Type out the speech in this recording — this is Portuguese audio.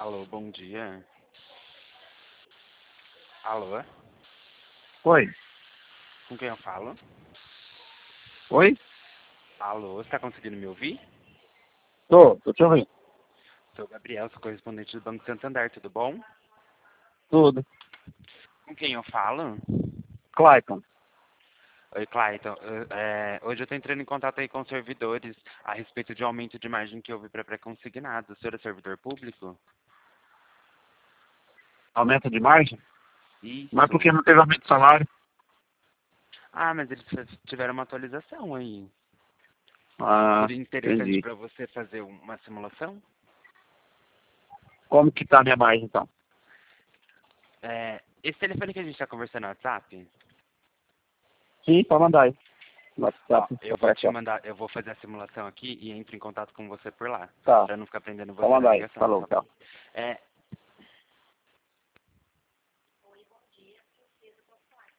Alô, bom dia. Alô, Oi? com quem eu falo? Oi? Alô, você está conseguindo me ouvir? Tô te ouvindo. Sou o Gabriel, sou correspondente do Banco Santander, tudo bom? Tudo. Com quem eu falo? Clayton. Oi, Clayton. Hoje eu estou entrando em contato aí com os servidores a respeito de aumento de margem que houve para pré-consignado. O senhor é servidor público? Aumento de margem? Mas por Isso. que não teve aumento de salário? Ah, mas eles tiveram uma atualização aí. Ah, Seria interessante entendi. para você fazer uma simulação? Como que tá a minha margem, então? Esse telefone que a gente está conversando no WhatsApp, Sim, pode mandar aí. No ó, WhatsApp, eu vou aparece te lá. mandar, eu vou fazer a simulação aqui e entro em contato com você por lá, Tá, para não ficar prendendo pode você na mandar aí. ligação, Falou, tá bom? tchau. É,